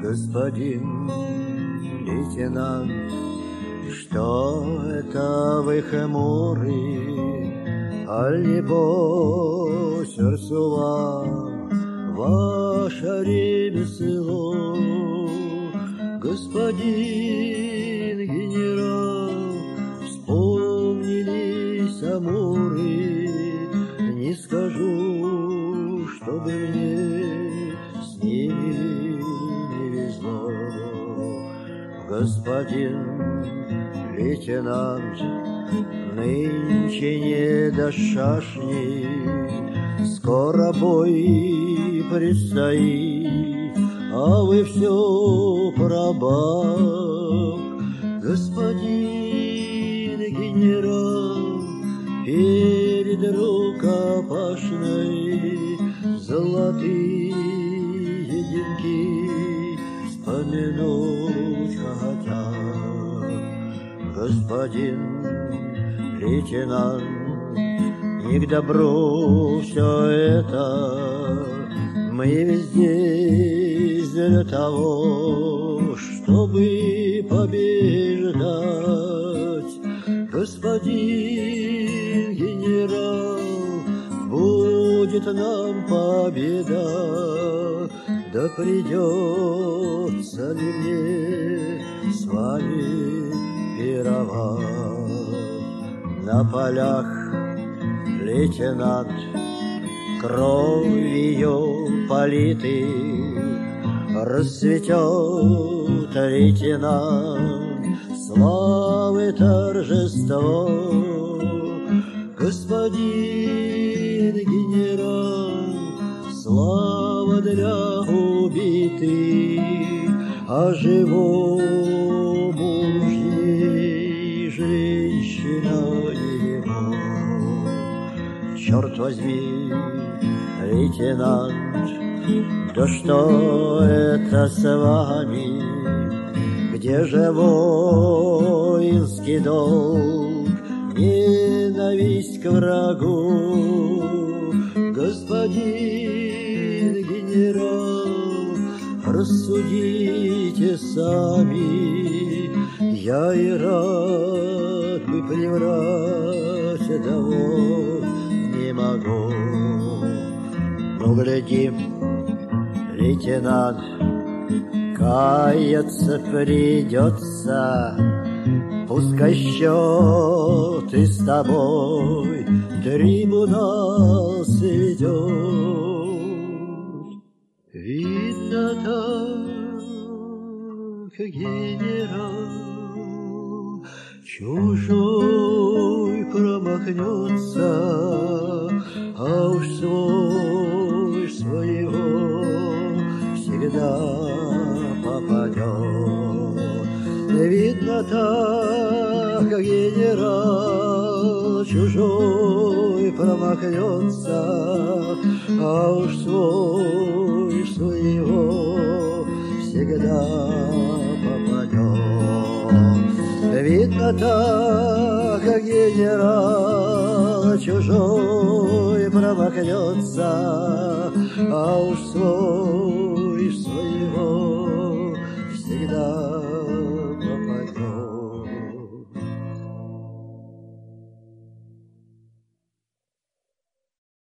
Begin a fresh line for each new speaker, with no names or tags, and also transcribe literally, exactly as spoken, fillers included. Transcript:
Господин лейтенант, что это вы хмурый, аль не по сердцу вам ваше ремесло? Господин генерал, вспомнились амуры, не скажу, чтобы мне с ними не везло. Господин лейтенант, нынче не до шашни, скоро бой предстоит, а вы все про баб. Господин генерал, перед рукопашной золотые деньги вспомянуть хотят. Господин лейтенант, не к добру все это, мы везде для того, чтобы побеждать. Господин генерал, будет нам победа, да придется ли мне с вами пировать? На полях, лейтенант, кровью политый, расцветет лейтенант, славы торжество. Господин генерал, слава для убитых, а живому мужней женщина его. Черт возьми, лейтенант, да что это с вами? Где же воинский долг, ненависть к врагу? Господин генерал, рассудите сами, я и рад бы плевать, да вот не могу. Ну, гляди, лейтенант, каяться придется, пускай счеты с тобой трибунал сведет. Видно так, генерал, чужой промахнется, а уж свой своего всегда попадет. Видно так, генерал, чужой промахнется, а уж свой своего всегда попадет. Видно так, генерал, чужой промахнется, а уж свой